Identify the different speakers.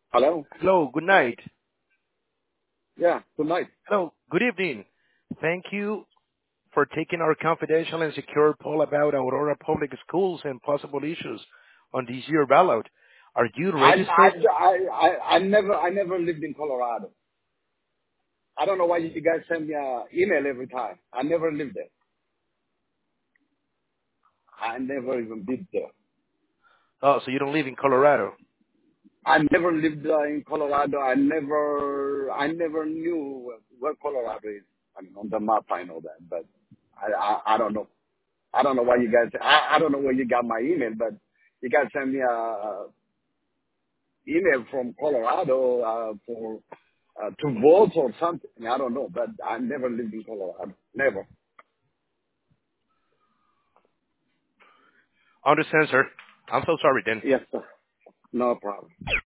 Speaker 1: Hello?
Speaker 2: Hello, good night.
Speaker 1: Yeah, good night.
Speaker 2: Hello, good evening. Thank you for taking our confidential and secure poll about Aurora Public Schools and possible issues on this year ballot. Are you registered?
Speaker 1: I never lived in Colorado. I don't know why you guys send me an email every time. I never lived there. I never even been there.
Speaker 2: Oh, so you don't live in Colorado.
Speaker 1: I never lived in Colorado. I never knew where Colorado is. I mean, on the map I know that, but I don't know. I don't know why you guys. I don't know where you got my email, but you guys send me a email from Colorado for to vote or something. I don't know, but I never lived in Colorado. Never.
Speaker 2: Understand, sir. I'm so sorry then.
Speaker 1: Yes, sir. No problem.